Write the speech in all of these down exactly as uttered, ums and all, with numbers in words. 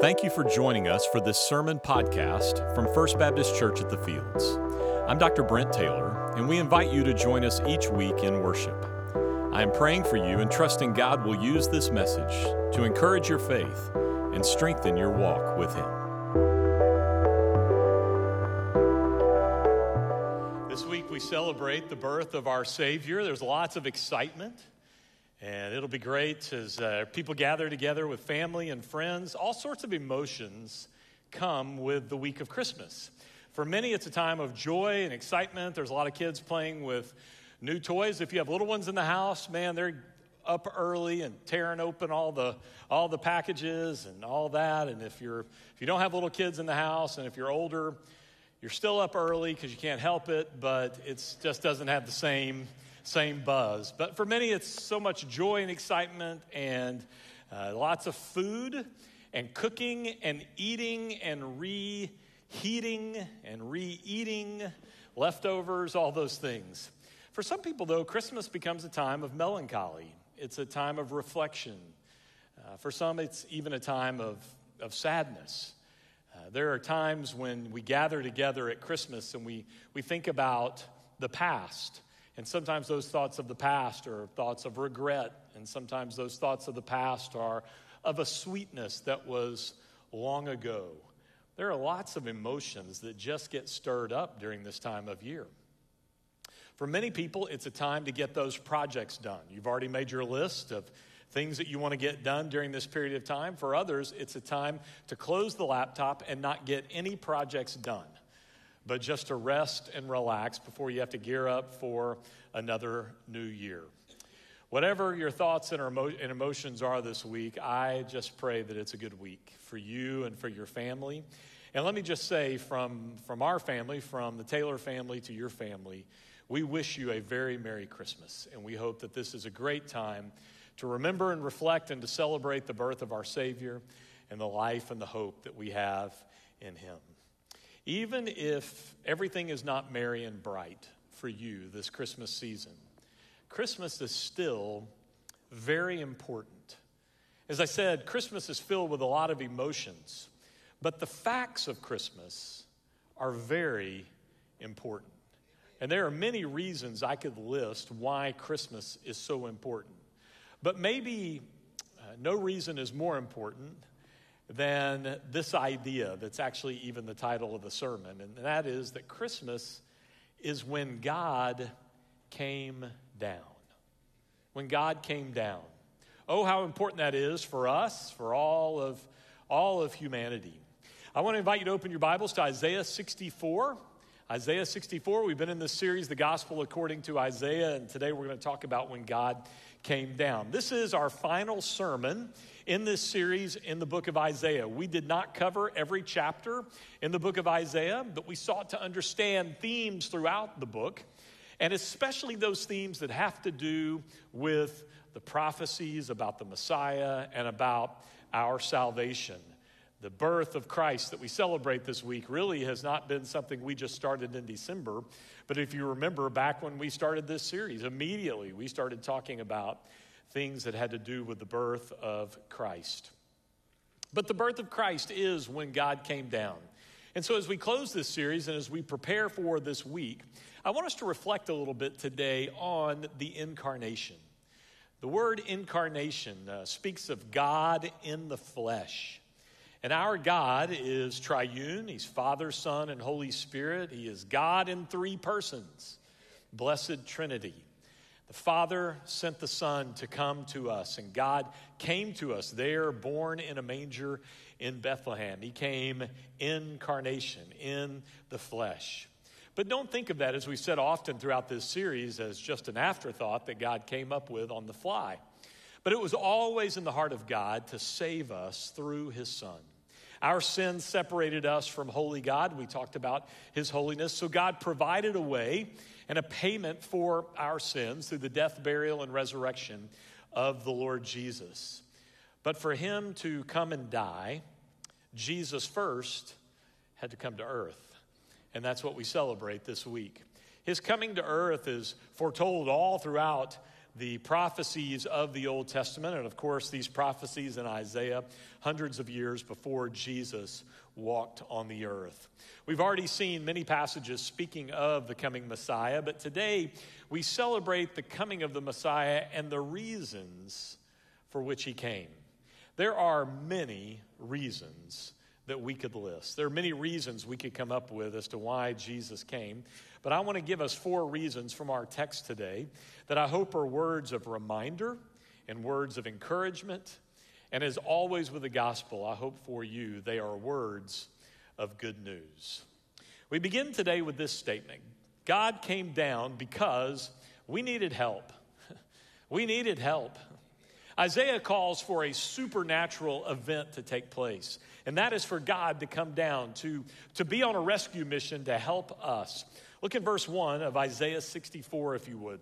Thank you for joining us for this sermon podcast from First Baptist Church at the Fields. I'm Doctor Brent Taylor, and we invite you to join us each week in worship. I am praying for you and trusting God will use this message to encourage your faith and strengthen your walk with Him. This week we celebrate the birth of our Savior. There's lots of excitement. And it'll be great as uh, people gather together with family and friends. All sorts of emotions come with the week of Christmas. For many, it's a time of joy and excitement. There's a lot of kids playing with new toys. If you have little ones in the house, man, they're up early and tearing open all the all the packages and all that. And if you're if you don't have little kids in the house, and if you're older, you're still up early because you can't help it, but it just doesn't have the same Same buzz. But for many, it's so much joy and excitement and uh, lots of food and cooking and eating and reheating and re-eating, leftovers, all those things. For some people, though, Christmas becomes a time of melancholy. It's a time of reflection. Uh, for some, it's even a time of, of sadness. Uh, there are times when we gather together at Christmas and we, we think about the past. And sometimes those thoughts of the past are thoughts of regret. And sometimes those thoughts of the past are of a sweetness that was long ago. There are lots of emotions that just get stirred up during this time of year. For many people, it's a time to get those projects done. You've already made your list of things that you want to get done during this period of time. For others, it's a time to close the laptop and not get any projects done, but just to rest and relax before you have to gear up for another new year. Whatever your thoughts and emotions are this week, I just pray that it's a good week for you and for your family. And let me just say from, from our family, from the Taylor family to your family, we wish you a very Merry Christmas. And we hope that this is a great time to remember and reflect and to celebrate the birth of our Savior and the life and the hope that we have in Him. Even if everything is not merry and bright for you this Christmas season, Christmas is still very important. As I said, Christmas is filled with a lot of emotions, but the facts of Christmas are very important. And there are many reasons I could list why Christmas is so important. But maybe uh, no reason is more important than this idea that's actually even the title of the sermon, and that is that Christmas is when God came down. When God came down. Oh, how important that is for us, for all of all of humanity. I want to invite you to open your Bibles to Isaiah sixty-four. Isaiah sixty-four, we've been in this series, The Gospel According to Isaiah, and today we're going to talk about when God came down. This is our final sermon in this series in the book of Isaiah. We did not cover every chapter in the book of Isaiah, but we sought to understand themes throughout the book, and especially those themes that have to do with the prophecies about the Messiah and about our salvation. The birth of Christ that we celebrate this week really has not been something we just started in December, but if you remember back when we started this series, immediately we started talking about things that had to do with the birth of Christ. But the birth of Christ is when God came down. And so as we close this series and as we prepare for this week, I want us to reflect a little bit today on the incarnation. The word incarnation uh, speaks of God in the flesh. And our God is triune. He's Father, Son, and Holy Spirit. He is God in three persons, Blessed Trinity. The Father sent the Son to come to us, and God came to us there, born in a manger in Bethlehem. He came incarnation, in the flesh. But don't think of that, as we've said often throughout this series, as just an afterthought that God came up with on the fly. But it was always in the heart of God to save us through His Son. Our sins separated us from holy God. We talked about His holiness. So God provided a way and a payment for our sins through the death, burial, and resurrection of the Lord Jesus. But for Him to come and die, Jesus first had to come to earth. And that's what we celebrate this week. His coming to earth is foretold all throughout the prophecies of the Old Testament, and of course these prophecies in Isaiah hundreds of years before Jesus walked on the earth. We've already seen many passages speaking of the coming Messiah, but today we celebrate the coming of the Messiah and the reasons for which he came. There are many reasons that we could list. There are many reasons we could come up with as to why Jesus came, but I want to give us four reasons from our text today that I hope are words of reminder and words of encouragement. And as always with the gospel, I hope for you they are words of good news. We begin today with this statement. God came down because we needed help. We needed help. Isaiah calls for a supernatural event to take place, and that is for God to come down, to, to be on a rescue mission to help us. Look at verse one of Isaiah sixty-four, if you would.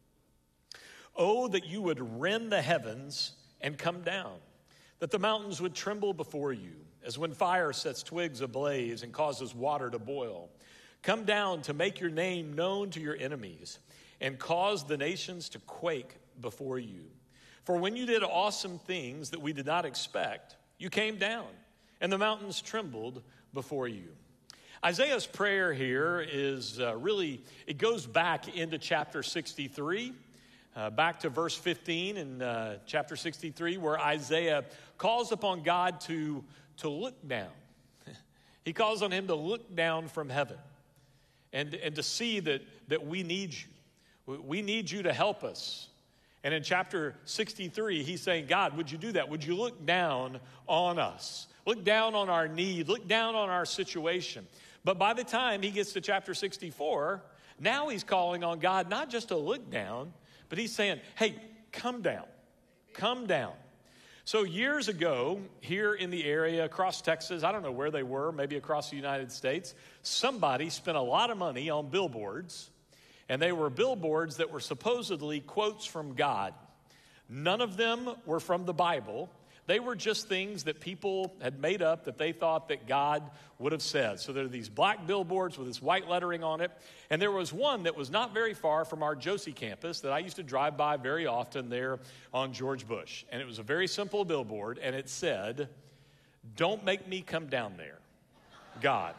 Oh, that you would rend the heavens and come down, that the mountains would tremble before you, as when fire sets twigs ablaze and causes water to boil. Come down to make your name known to your enemies and cause the nations to quake before you. For when you did awesome things that we did not expect, you came down, and the mountains trembled before you. Isaiah's prayer here is uh, really, it goes back into chapter sixty-three, uh, back to verse fifteen in uh, chapter sixty-three, where Isaiah calls upon God to, to look down. He calls on him to look down from heaven and, and to see that, that we need you. We need you to help us. And in chapter sixty-three, he's saying, God, would you do that? Would you look down on us? Look down on our need. Look down on our situation. But by the time he gets to chapter sixty-four, now he's calling on God not just to look down, but he's saying, hey, come down. Come down. So years ago, here in the area, across Texas, I don't know where they were, maybe across the United States, somebody spent a lot of money on billboards. And they were billboards that were supposedly quotes from God. None of them were from the Bible. They were just things that people had made up that they thought that God would have said. So there are these black billboards with this white lettering on it. And there was one that was not very far from our Josie campus that I used to drive by very often there on George Bush. And it was a very simple billboard, and it said, "Don't make me come down there, God."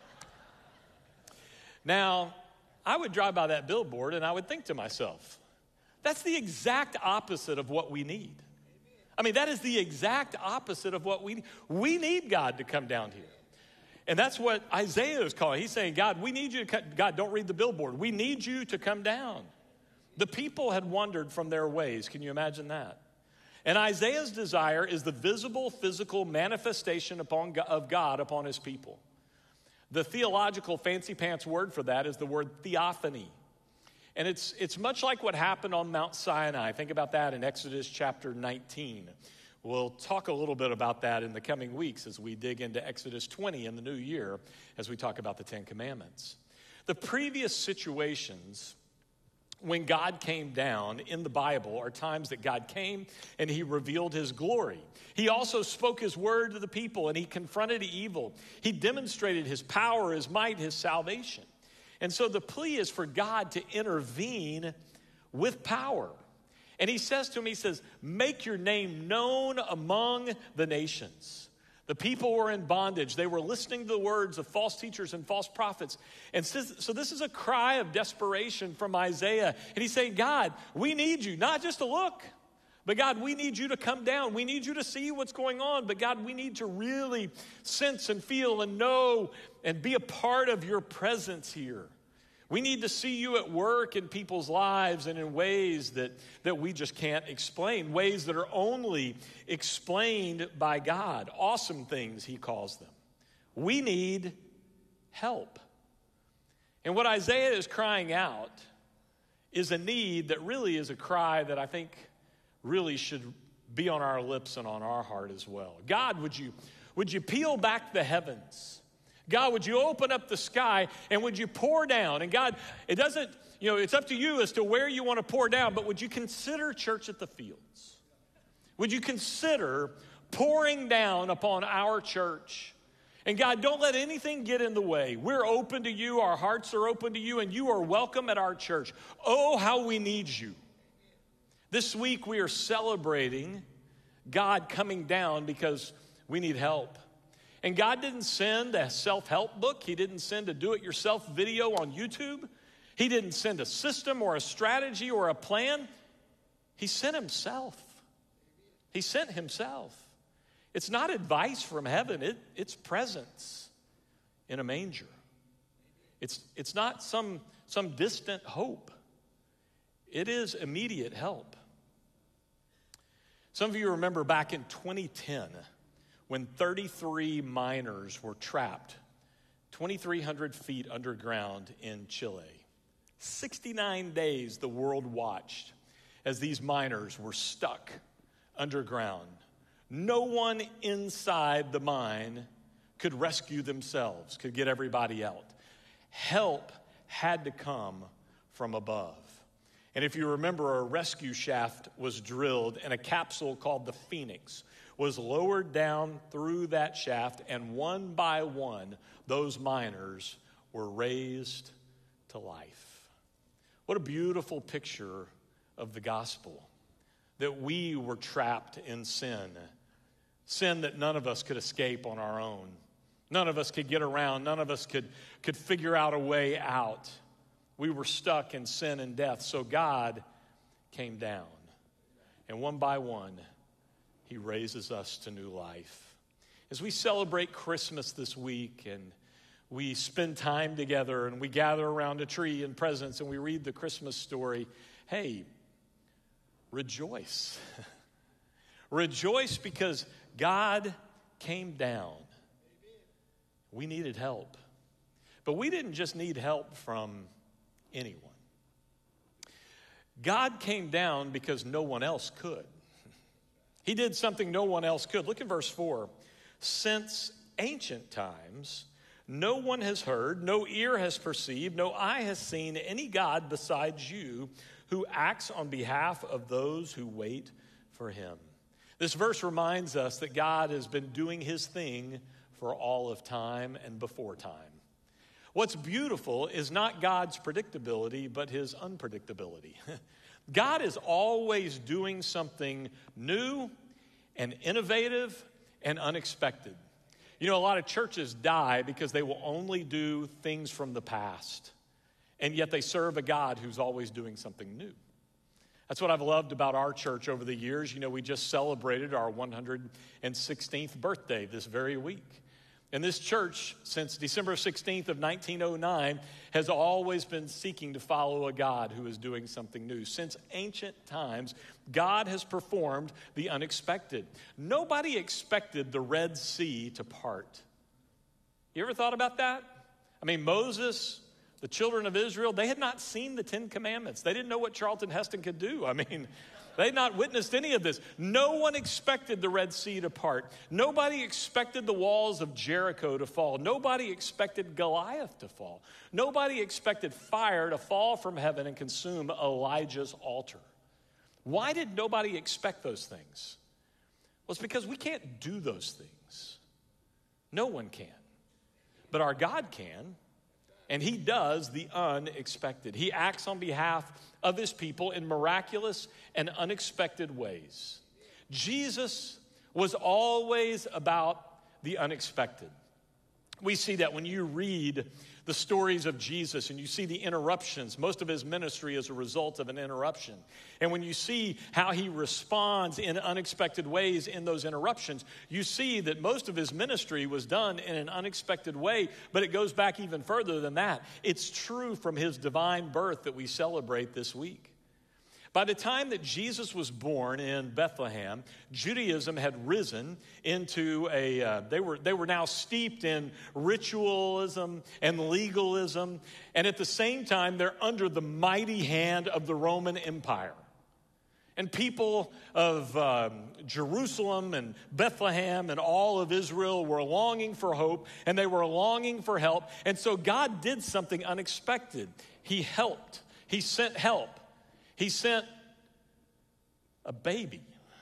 Now, I would drive by that billboard and I would think to myself, that's the exact opposite of what we need. I mean, that is the exact opposite of what we need. We need God to come down here. And that's what Isaiah is calling. He's saying, God, we need you to come. God, don't read the billboard. We need you to come down. The people had wandered from their ways. Can you imagine that? And Isaiah's desire is the visible, physical manifestation upon, of God upon his people. The theological fancy pants word for that is the word theophany. And it's, it's much like what happened on Mount Sinai. Think about that in Exodus chapter nineteen. We'll talk a little bit about that in the coming weeks as we dig into Exodus twenty in the new year as we talk about the Ten Commandments. The previous situations when God came down in the Bible are times that God came and he revealed his glory. He also spoke his word to the people and he confronted evil. He demonstrated his power, his might, his salvation. And so the plea is for God to intervene with power. And he says to him, he says, make your name known among the nations. The people were in bondage. They were listening to the words of false teachers and false prophets. And so this is a cry of desperation from Isaiah. And he's saying, God, we need you, not just to look, but God, we need you to come down. We need you to see what's going on. But God, we need to really sense and feel and know and be a part of your presence here. We need to see you at work in people's lives and in ways that, that we just can't explain, ways that are only explained by God. Awesome things, he calls them. We need help. And what Isaiah is crying out is a need that really is a cry that I think really should be on our lips and on our heart as well. God, would you, would you peel back the heavens? God, would you open up the sky and would you pour down? And God, it doesn't, you know, it's up to you as to where you want to pour down, but would you consider Church at the Fields? Would you consider pouring down upon our church? And God, don't let anything get in the way. We're open to you. Our hearts are open to you, and you are welcome at our church. Oh, how we need you. This week we are celebrating God coming down because we need help. And God didn't send a self-help book. He didn't send a do-it-yourself video on YouTube. He didn't send a system or a strategy or a plan. He sent himself. He sent himself. It's not advice from heaven. It, it's presence in a manger. It's, it's not some, some distant hope. It is immediate help. Some of you remember back in twenty ten when thirty-three miners were trapped twenty-three hundred feet underground in Chile. sixty-nine days the world watched as these miners were stuck underground. No one inside the mine could rescue themselves, could get everybody out. Help had to come from above. And if you remember, a rescue shaft was drilled and a capsule called the Phoenix was lowered down through that shaft, and one by one, those miners were raised to life. What a beautiful picture of the gospel, that we were trapped in sin, sin that none of us could escape on our own. None of us could get around. None of us could, could figure out a way out. We were stuck in sin and death, so God came down, and one by one, he raises us to new life. As we celebrate Christmas this week and we spend time together and we gather around a tree and presents and we read the Christmas story, hey, rejoice. Rejoice because God came down. We needed help. But we didn't just need help from anyone. God came down because no one else could. He did something no one else could. Look at verse four. Since ancient times, no one has heard, no ear has perceived, no eye has seen any God besides you who acts on behalf of those who wait for him. This verse reminds us that God has been doing his thing for all of time and before time. What's beautiful is not God's predictability, but his unpredictability. God is always doing something new and innovative and unexpected. You know, a lot of churches die because they will only do things from the past, and yet they serve a God who's always doing something new. That's what I've loved about our church over the years. You know, we just celebrated our one hundred sixteenth birthday this very week. And this church, since December sixteenth of nineteen oh nine, has always been seeking to follow a God who is doing something new. Since ancient times, God has performed the unexpected. Nobody expected the Red Sea to part. You ever thought about that? I mean, Moses, the children of Israel, they had not seen the Ten Commandments. They didn't know what Charlton Heston could do. I mean, they had not witnessed any of this. No one expected the Red Sea to part. Nobody expected the walls of Jericho to fall. Nobody expected Goliath to fall. Nobody expected fire to fall from heaven and consume Elijah's altar. Why did nobody expect those things? Well, it's because we can't do those things. No one can. But our God can. And he does the unexpected. He acts on behalf of his people in miraculous and unexpected ways. Jesus was always about the unexpected. We see that when you read the stories of Jesus and you see the interruptions. Most of his ministry is a result of an interruption. And when you see how he responds in unexpected ways in those interruptions, you see that most of his ministry was done in an unexpected way, but it goes back even further than that. It's true from his divine birth that we celebrate this week. By the time that Jesus was born in Bethlehem, Judaism had risen into a, uh, they were they were now steeped in ritualism and legalism, and at the same time, they're under the mighty hand of the Roman Empire. And people of um, Jerusalem and Bethlehem and all of Israel were longing for hope, and they were longing for help, and so God did something unexpected. He helped. He sent help. He sent a baby.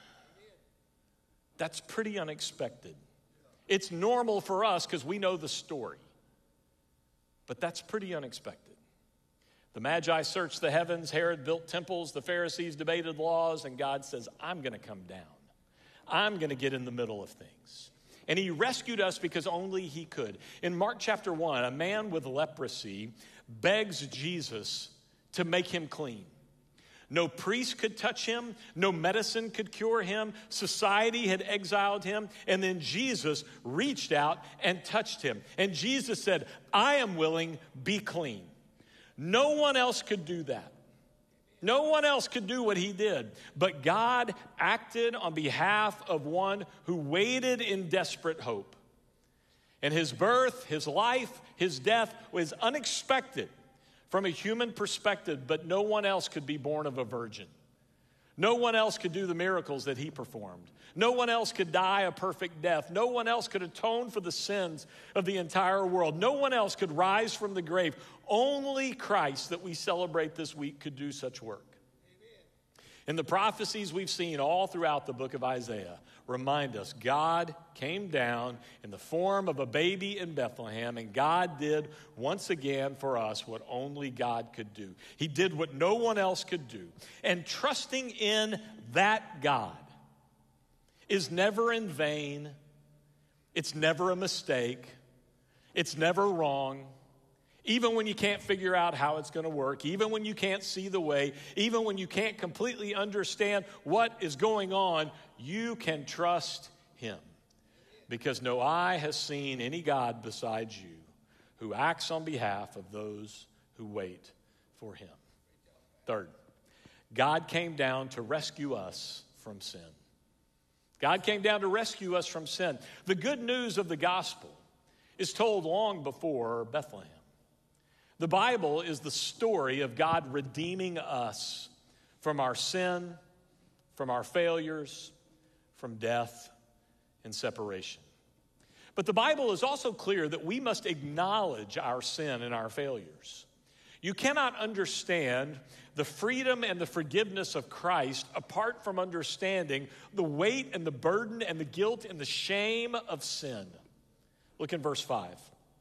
That's pretty unexpected. It's normal for us because we know the story. But that's pretty unexpected. The Magi searched the heavens, Herod built temples, the Pharisees debated laws, and God says, I'm going to come down. I'm going to get in the middle of things. And he rescued us because only he could. In Mark chapter one, a man with leprosy begs Jesus to make him clean. No priest could touch him. No medicine could cure him. Society had exiled him. And then Jesus reached out and touched him. And Jesus said, I am willing, be clean. No one else could do that. No one else could do what he did. But God acted on behalf of one who waited in desperate hope. And his birth, his life, his death was unexpected from a human perspective, but no one else could be born of a virgin. No one else could do the miracles that he performed. No one else could die a perfect death. No one else could atone for the sins of the entire world. No one else could rise from the grave. Only Christ that we celebrate this week could do such work. And the prophecies we've seen all throughout the book of Isaiah remind us God came down in the form of a baby in Bethlehem, and God did once again for us what only God could do. He did what no one else could do. And trusting in that God is never in vain. It's never a mistake. It's never wrong. Even when you can't figure out how it's going to work, even when you can't see the way, even when you can't completely understand what is going on, you can trust him. Because no eye has seen any God besides you who acts on behalf of those who wait for him. Third, God came down to rescue us from sin. God came down to rescue us from sin. The good news of the gospel is told long before Bethlehem. The Bible is the story of God redeeming us from our sin, from our failures, from death and separation. But the Bible is also clear that we must acknowledge our sin and our failures. You cannot understand the freedom and the forgiveness of Christ apart from understanding the weight and the burden and the guilt and the shame of sin. Look in verse five.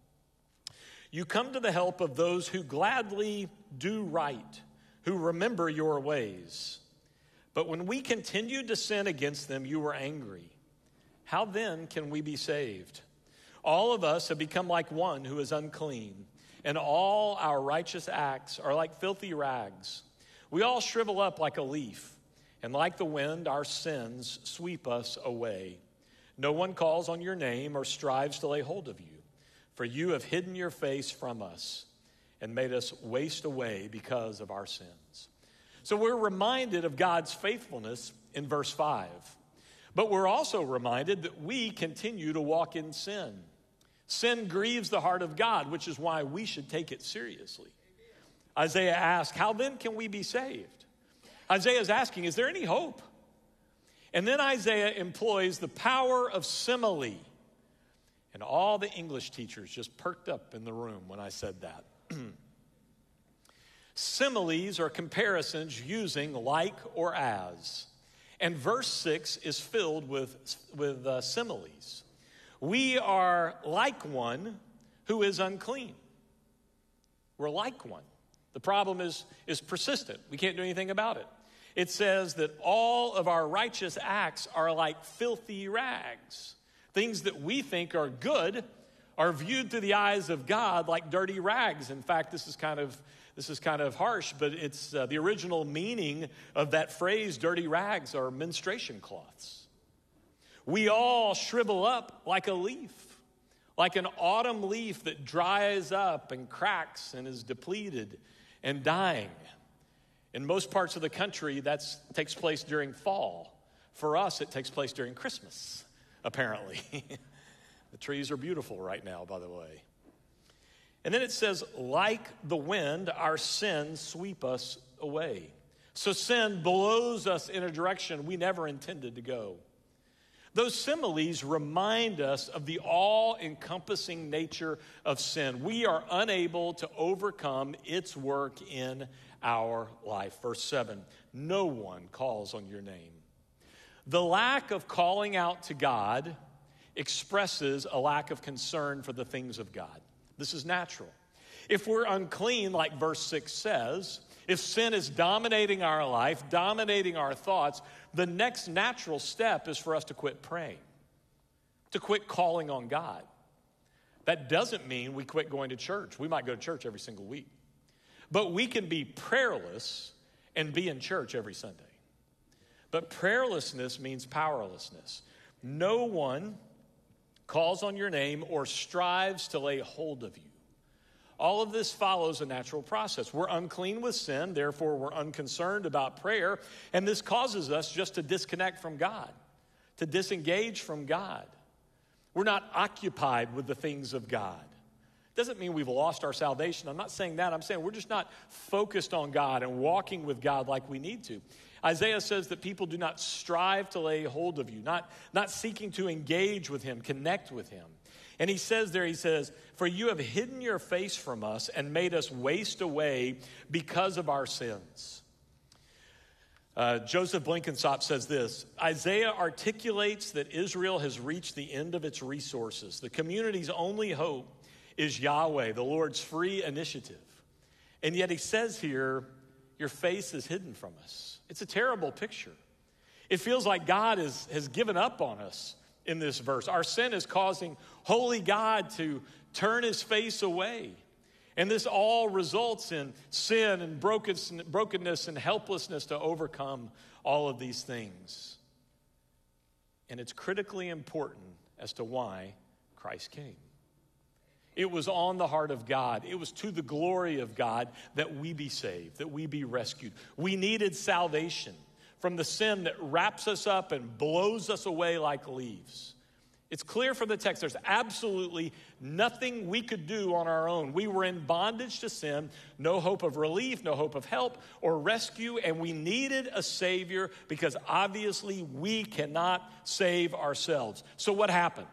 You come to the help of those who gladly do right, who remember your ways. But when we continued to sin against them, you were angry. How then can we be saved? All of us have become like one who is unclean, and all our righteous acts are like filthy rags. We all shrivel up like a leaf, and like the wind, our sins sweep us away. No one calls on your name or strives to lay hold of you. For you have hidden your face from us and made us waste away because of our sins. So we're reminded of God's faithfulness in verse five. But we're also reminded that we continue to walk in sin. Sin grieves the heart of God, which is why we should take it seriously. Isaiah asks, how then can we be saved? Isaiah is asking, is there any hope? And then Isaiah employs the power of simile. And all the English teachers just perked up in the room when I said that. Similes are comparisons using like or as. And verse six is filled with, with uh, similes. We are like one who is unclean. We're like one. The problem is, is persistent. We can't do anything about it. It says that all of our righteous acts are like filthy rags. Things that we think are good are viewed through the eyes of God like dirty rags. In fact, this is kind of this is kind of harsh, but it's uh, the original meaning of that phrase, dirty rags, are menstruation cloths. We all shrivel up like a leaf, like an autumn leaf that dries up and cracks and is depleted and dying. In most parts of the country, that takes place during fall. For us, it takes place during Christmas. Apparently. The trees are beautiful right now, by the way. And then it says, like the wind, our sins sweep us away. So sin blows us in a direction we never intended to go. Those similes remind us of the all-encompassing nature of sin. We are unable to overcome its work in our life. Verse seven, no one calls on your name. The lack of calling out to God expresses a lack of concern for the things of God. This is natural. If we're unclean, like verse six says, if sin is dominating our life, dominating our thoughts, the next natural step is for us to quit praying, to quit calling on God. That doesn't mean we quit going to church. We might go to church every single week. But we can be prayerless and be in church every Sunday. But prayerlessness means powerlessness. No one calls on your name or strives to lay hold of you. All of this follows a natural process. We're unclean with sin, therefore we're unconcerned about prayer, and this causes us just to disconnect from God, to disengage from God. We're not occupied with the things of God. Doesn't mean we've lost our salvation. I'm not saying that. I'm saying we're just not focused on God and walking with God like we need to. Isaiah says that people do not strive to lay hold of you, not, not seeking to engage with him, connect with him. And he says there, he says, for you have hidden your face from us and made us waste away because of our sins. Uh, Joseph Blenkinsop says this, Isaiah articulates that Israel has reached the end of its resources. The community's only hope is Yahweh, the Lord's free initiative. And yet he says here, your face is hidden from us. It's a terrible picture. It feels like God is, has given up on us in this verse. Our sin is causing holy God to turn his face away. And this all results in sin and brokenness and helplessness to overcome all of these things. And it's critically important as to why Christ came. It was on the heart of God. It was to the glory of God that we be saved, that we be rescued. We needed salvation from the sin that wraps us up and blows us away like leaves. It's clear from the text, there's absolutely nothing we could do on our own. We were in bondage to sin, no hope of relief, no hope of help or rescue, and we needed a Savior because obviously we cannot save ourselves. So what happened?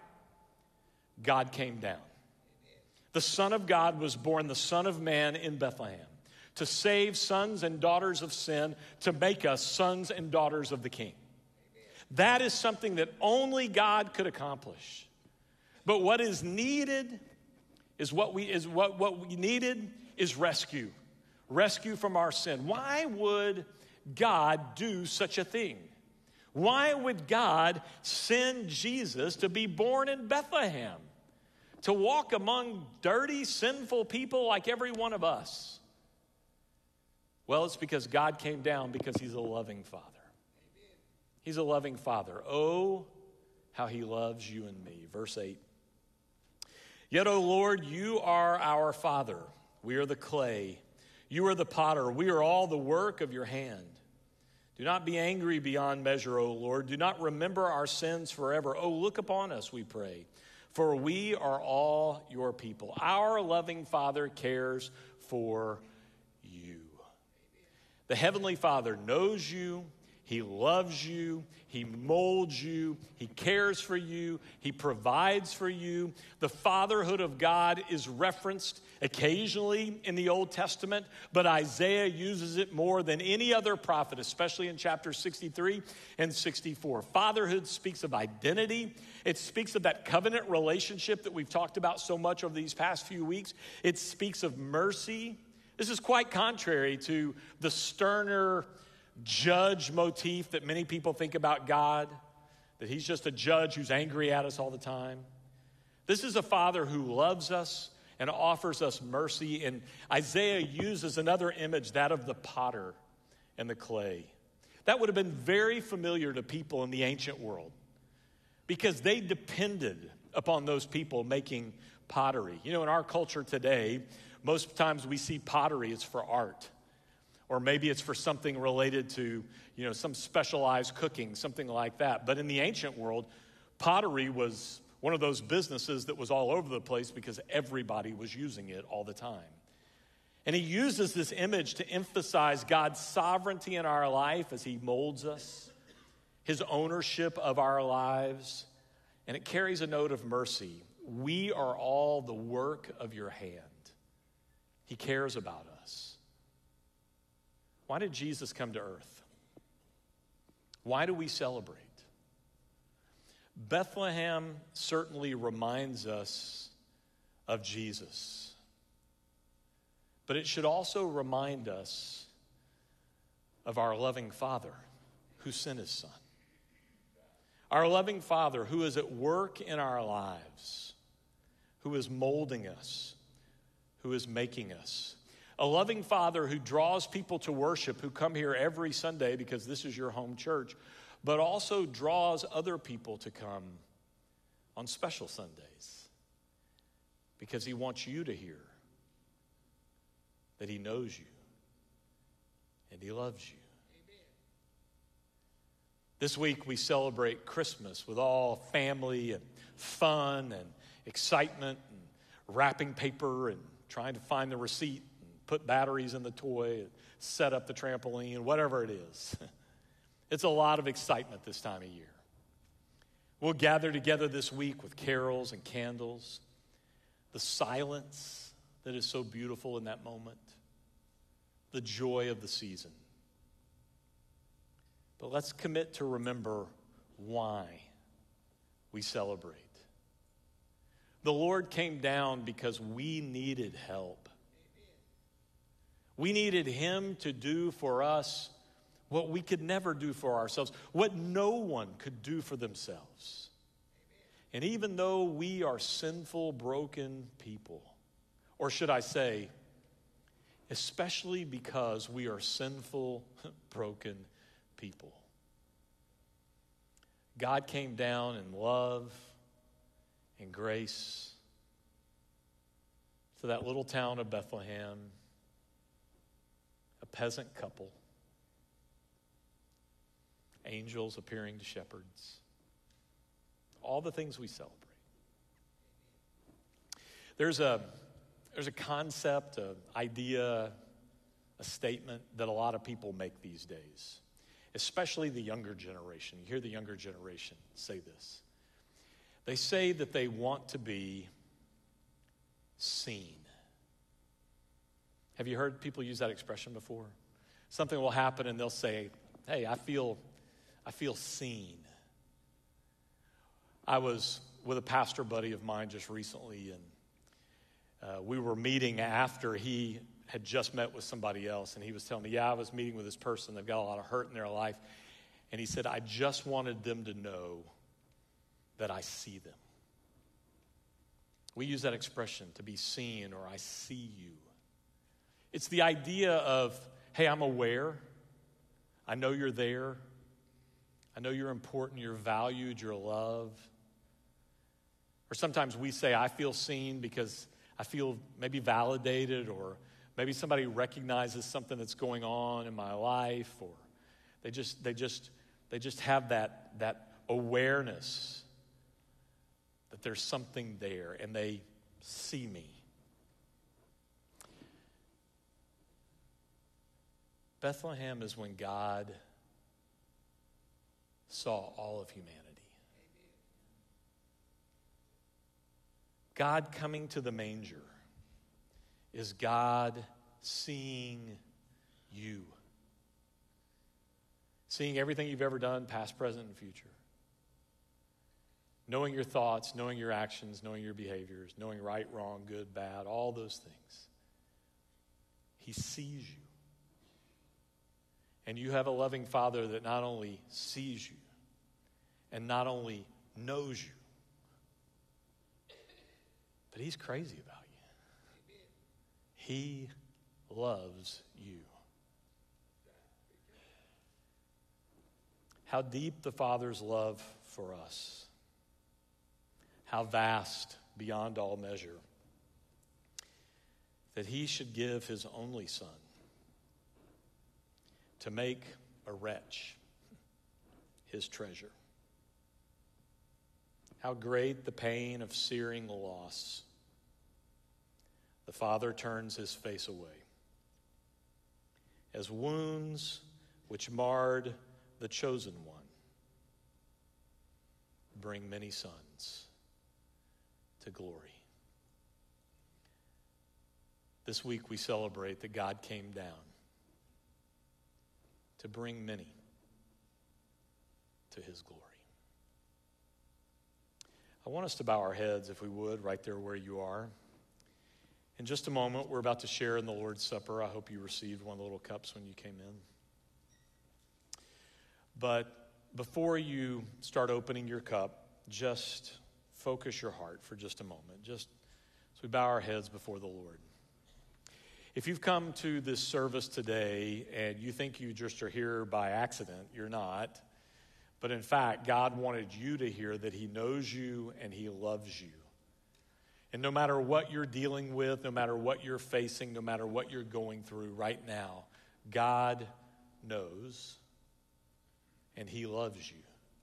God came down. The Son of God was born, the Son of Man in Bethlehem, to save sons and daughters of sin, to make us sons and daughters of the King. That is something that only God could accomplish. But what is needed is what we is what, what we needed is rescue. Rescue from our sin. Why would God do such a thing? Why would God send Jesus to be born in Bethlehem? To walk among dirty, sinful people like every one of us? Well, it's because God came down because he's a loving Father. He's a loving Father. Oh, how he loves you and me. Verse eight. Yet, O Lord, you are our Father. We are the clay. You are the potter. We are all the work of your hand. Do not be angry beyond measure, O Lord. Do not remember our sins forever. Oh, look upon us, we pray. For we are all your people. Our loving Father cares for you. The Heavenly Father knows you. He loves you. He molds you. He cares for you. He provides for you. The fatherhood of God is referenced occasionally in the Old Testament, but Isaiah uses it more than any other prophet, especially in chapters sixty-three and sixty-four. Fatherhood speaks of identity. It speaks of that covenant relationship that we've talked about so much over these past few weeks. It speaks of mercy. This is quite contrary to the sterner judge motif that many people think about God, that he's just a judge who's angry at us all the time. This is a Father who loves us and offers us mercy. And Isaiah uses another image, that of the potter and the clay. That would have been very familiar to people in the ancient world because they depended upon those people making pottery. You know, in our culture today, most times we see pottery, it's for art. Or maybe it's for something related to, you know, some specialized cooking, something like that. But in the ancient world, pottery was one of those businesses that was all over the place because everybody was using it all the time. And he uses this image to emphasize God's sovereignty in our life as he molds us, his ownership of our lives, and it carries a note of mercy. We are all the work of your hand. He cares about us. Why did Jesus come to earth? Why do we celebrate? Bethlehem certainly reminds us of Jesus. but it should also remind us of our loving Father who sent his Son. Our loving Father who is at work in our lives, who is molding us, who is making us. A loving Father who draws people to worship, who come here every Sunday because this is your home church, but also draws other people to come on special Sundays because he wants you to hear that he knows you and he loves you. Amen. This week we celebrate Christmas with all family and fun and excitement and wrapping paper and trying to find the receipt and put batteries in the toy and set up the trampoline, whatever it is. It's a lot of excitement this time of year. We'll gather together this week with carols and candles, the silence that is so beautiful in that moment, the joy of the season. But let's commit to remember why we celebrate. The Lord came down because we needed help. We needed him to do for us what we could never do for ourselves, what no one could do for themselves. And even though we are sinful, broken people, or should I say, especially because we are sinful, broken people, God came down in love and grace to that little town of Bethlehem, a peasant couple, angels appearing to shepherds, all the things we celebrate. There's a, there's a concept, an idea, a statement that a lot of people make these days, especially the younger generation. You hear the younger generation say this. They say that they want to be seen. Have you heard people use that expression before? Something will happen and they'll say, hey, I feel I feel seen. I was with a pastor buddy of mine just recently, and uh, we were meeting after he had just met with somebody else, and he was telling me, yeah, I was meeting with this person. They've got a lot of hurt in their life. And he said, I just wanted them to know that I see them. We use that expression, to be seen, or I see you. It's the idea of, hey, I'm aware. I know you're there. I know you're important, you're valued, you're loved. Or sometimes we say, I feel seen because I feel maybe validated, or maybe somebody recognizes something that's going on in my life, or they just they just they just have that that awareness that there's something there and they see me. Bethlehem is when God saw all of humanity. God coming to the manger is God seeing you. Seeing everything you've ever done, past, present, and future. Knowing your thoughts, knowing your actions, knowing your behaviors, knowing right, wrong, good, bad, all those things. He sees you. And you have a loving Father that not only sees you and not only knows you, but he's crazy about you. He loves you. How deep the Father's love for us. How vast beyond all measure. That he should give his only Son to make a wretch his treasure. How great the pain of searing loss. The Father turns his face away. As wounds which marred the chosen one bring many sons to glory. This week we celebrate that God came down to bring many to his glory. I want us to bow our heads, if we would, right there where you are. In just a moment, we're about to share in the Lord's Supper. I hope you received one of the little cups when you came in. But before you start opening your cup, just focus your heart for just a moment. Just as we bow our heads before the Lord. If you've come to this service today and you think you just are here by accident, you're not. But in fact, God wanted you to hear that he knows you and he loves you. And no matter what you're dealing with, no matter what you're facing, no matter what you're going through right now, God knows and he loves you.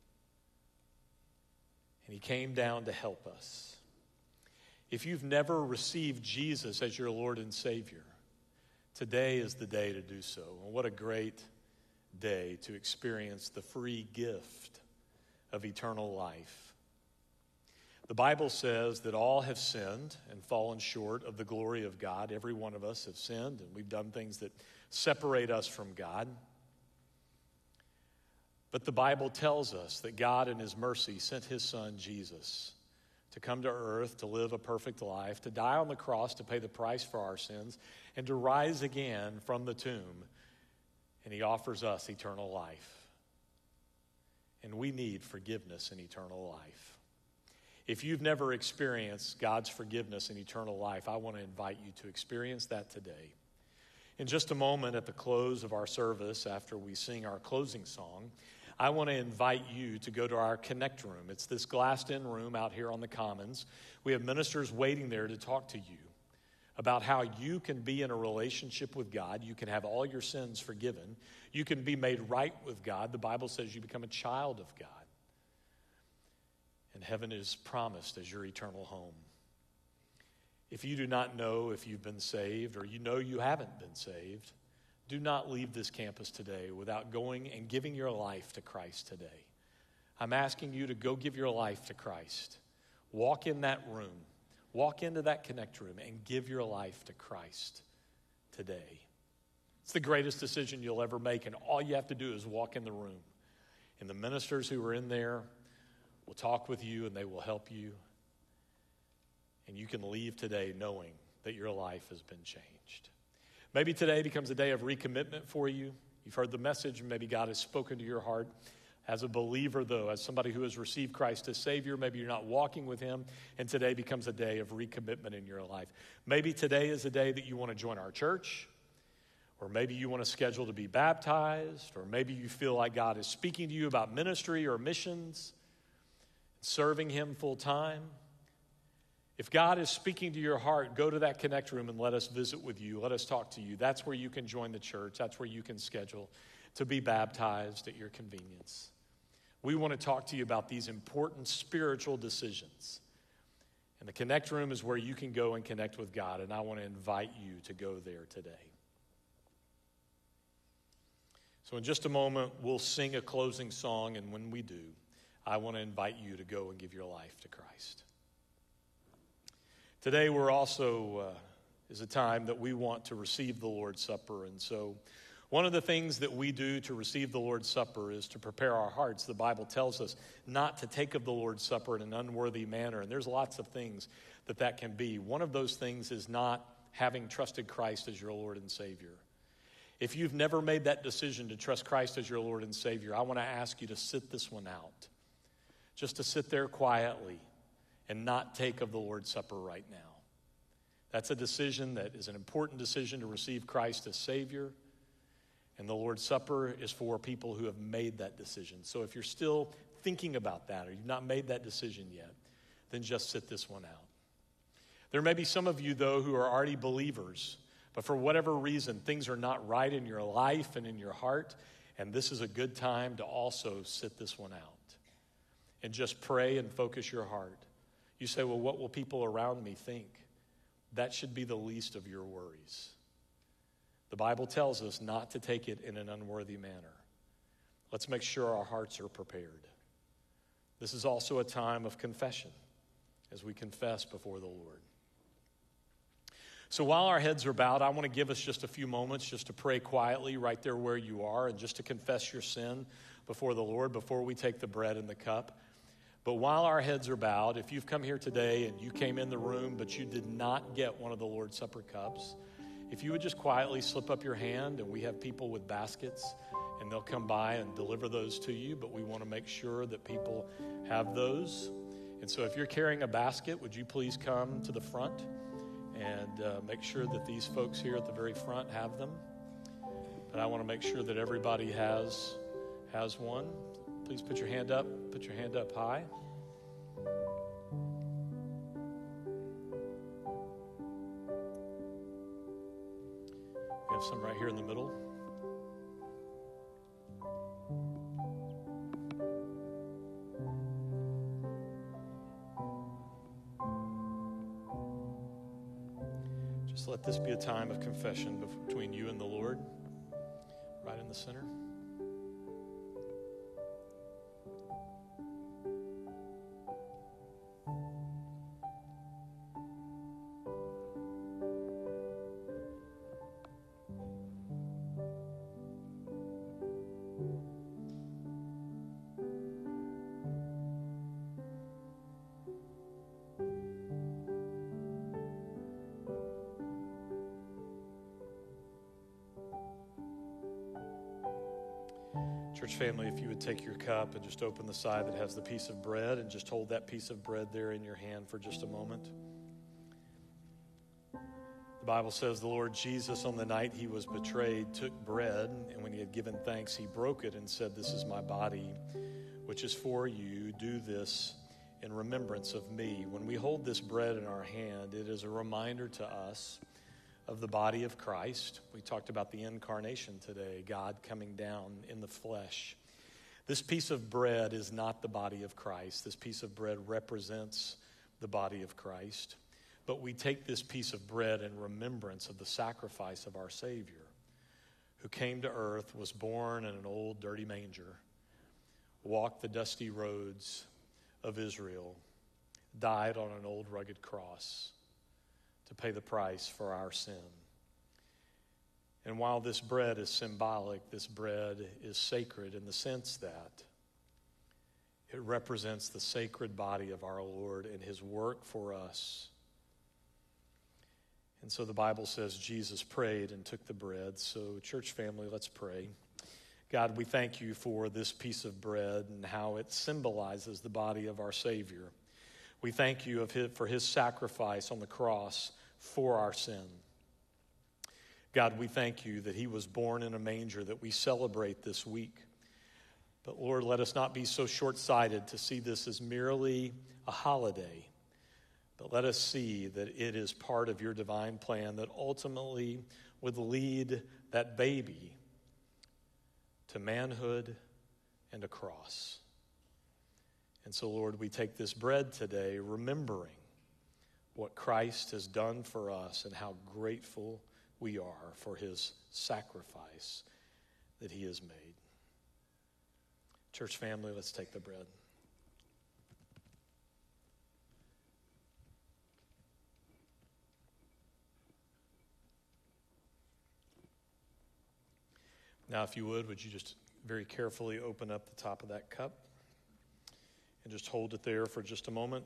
And he came down to help us. If you've never received Jesus as your Lord and Savior, today is the day to do so. And what a great day to experience the free gift of eternal life. The Bible says that all have sinned and fallen short of the glory of God. Every one of us have sinned, and we've done things that separate us from God. But the Bible tells us that God in his mercy sent his son Jesus to come to earth, to live a perfect life, to die on the cross, to pay the price for our sins, and to rise again from the tomb. And he offers us eternal life. And we need forgiveness and eternal life. If you've never experienced God's forgiveness and eternal life, I want to invite you to experience that today. In just a moment at the close of our service, after we sing our closing song, I want to invite you to go to our Connect room. It's this glassed-in room out here on the Commons. We have ministers waiting there to talk to you about how you can be in a relationship with God. You can have all your sins forgiven. You can be made right with God. The Bible says you become a child of God. And heaven is promised as your eternal home. If you do not know if you've been saved or you know you haven't been saved, do not leave this campus today without going and giving your life to Christ today. I'm asking you to go give your life to Christ. Walk in that room. Walk into that Connect room and give your life to Christ today. It's the greatest decision you'll ever make, and all you have to do is walk in the room. And the ministers who are in there will talk with you and they will help you. And you can leave today knowing that your life has been changed. Maybe today becomes a day of recommitment for you. You've heard the message, and maybe God has spoken to your heart. As a believer, though, as somebody who has received Christ as Savior, maybe you're not walking with him, and today becomes a day of recommitment in your life. Maybe today is a day that you want to join our church, or maybe you want to schedule to be baptized, or maybe you feel like God is speaking to you about ministry or missions, serving him full time. If God is speaking to your heart, go to that Connect room and let us visit with you. Let us talk to you. That's where you can join the church. That's where you can schedule to be baptized at your convenience. We want to talk to you about these important spiritual decisions. And the Connect room is where you can go and connect with God, and I want to invite you to go there today. So in just a moment, we'll sing a closing song, and when we do, I want to invite you to go and give your life to Christ. Today we're also, uh, is a time that we want to receive the Lord's Supper. And so one of the things that we do to receive the Lord's Supper is to prepare our hearts. The Bible tells us not to take of the Lord's Supper in an unworthy manner. And there's lots of things that that can be. One of those things is not having trusted Christ as your Lord and Savior. If you've never made that decision to trust Christ as your Lord and Savior, I want to ask you to sit this one out. Just to sit there quietly and not take of the Lord's Supper right now. That's a decision that is an important decision to receive Christ as Savior. And the Lord's Supper is for people who have made that decision. So if you're still thinking about that or you've not made that decision yet, then just sit this one out. There may be some of you, though, who are already believers, but for whatever reason, things are not right in your life and in your heart, and this is a good time to also sit this one out. And just pray and focus your heart. You say, well, what will people around me think? That should be the least of your worries. The Bible tells us not to take it in an unworthy manner. Let's make sure our hearts are prepared. This is also a time of confession as we confess before the Lord. So while our heads are bowed, I want to give us just a few moments just to pray quietly right there where you are and just to confess your sin before the Lord before we take the bread and the cup. But while our heads are bowed, if you've come here today and you came in the room but you did not get one of the Lord's Supper cups, if you would just quietly slip up your hand, and we have people with baskets, and they'll come by and deliver those to you, but we want to make sure that people have those. And so if you're carrying a basket, would you please come to the front and uh, make sure that these folks here at the very front have them. But I want to make sure that everybody has has one. Please put your hand up. Put your hand up high. We have some right here in the middle. Just let this be a time of confession between you and the Lord, right in the center. Church family, if you would take your cup and just open the side that has the piece of bread and just hold that piece of bread there in your hand for just a moment. The Bible says the Lord Jesus, on the night he was betrayed, took bread, and when he had given thanks, he broke it and said, "This is my body, which is for you. Do this in remembrance of me." When we hold this bread in our hand, it is a reminder to us of the body of Christ. We talked about the incarnation today, God coming down in the flesh. This piece of bread is not the body of Christ. This piece of bread represents the body of Christ. But we take this piece of bread in remembrance of the sacrifice of our Savior, who came to earth, was born in an old dirty manger, walked the dusty roads of Israel, died on an old rugged cross to pay the price for our sin. And while this bread is symbolic, this bread is sacred in the sense that it represents the sacred body of our Lord and his work for us. And so the Bible says Jesus prayed and took the bread. So church family, let's pray. God, we thank you for this piece of bread and how it symbolizes the body of our Savior. We thank you of his, for his sacrifice on the cross for our sin. God, we thank you that he was born in a manger that we celebrate this week. But Lord, let us not be so short-sighted to see this as merely a holiday, but let us see that it is part of your divine plan that ultimately would lead that baby to manhood and a cross. And so, Lord, we take this bread today remembering what Christ has done for us and how grateful we are for his sacrifice that he has made. Church family, let's take the bread. Now, if you would, would you just very carefully open up the top of that cup and just hold it there for just a moment?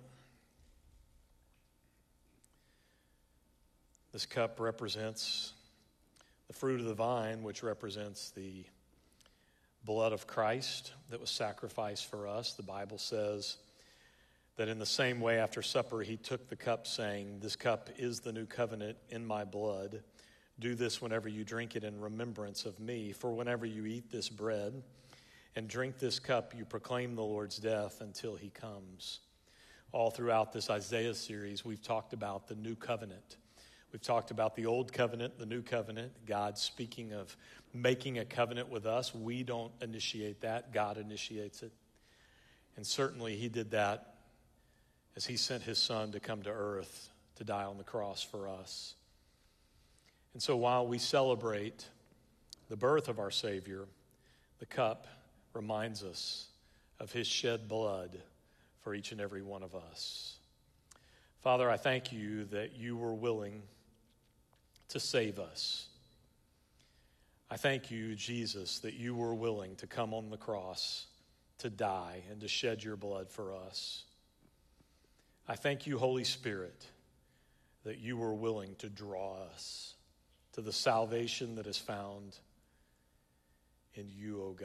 This cup represents the fruit of the vine, which represents the blood of Christ that was sacrificed for us. The Bible says that in the same way after supper he took the cup, saying, "This cup is the new covenant in my blood. Do this whenever you drink it in remembrance of me. For whenever you eat this bread and drink this cup, you proclaim the Lord's death until he comes." All throughout this Isaiah series, we've talked about the new covenant. We've talked about the old covenant, the new covenant, God speaking of making a covenant with us. We don't initiate that. God initiates it. And certainly he did that as he sent his son to come to earth to die on the cross for us. And so while we celebrate the birth of our Savior, the cup reminds us of his shed blood for each and every one of us. Father, I thank you that you were willing to save us. I thank you, Jesus, that you were willing to come on the cross to die and to shed your blood for us. I thank you, Holy Spirit, that you were willing to draw us to the salvation that is found in you, O God.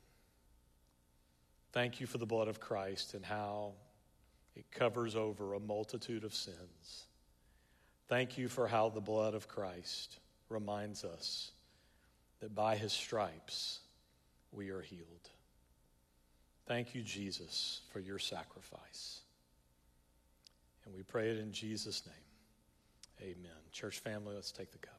Thank you for the blood of Christ and how it covers over a multitude of sins. Thank you for how the blood of Christ reminds us that by his stripes we are healed. Thank you, Jesus, for your sacrifice. And we pray it in Jesus' name. Amen. Church family, let's take the cup.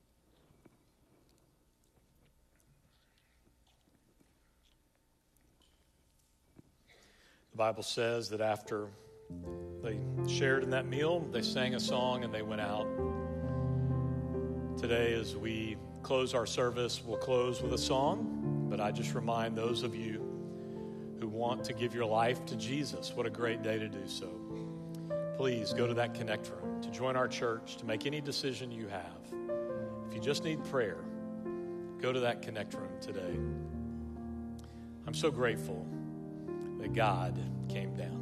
The Bible says that after they shared in that meal, they sang a song and they went out. Today, as we close our service, we'll close with a song, but I just remind those of you who want to give your life to Jesus, what a great day to do so. Please go to that Connect room to join our church, to make any decision you have. If you just need prayer, go to that Connect room today. I'm so grateful that God came down.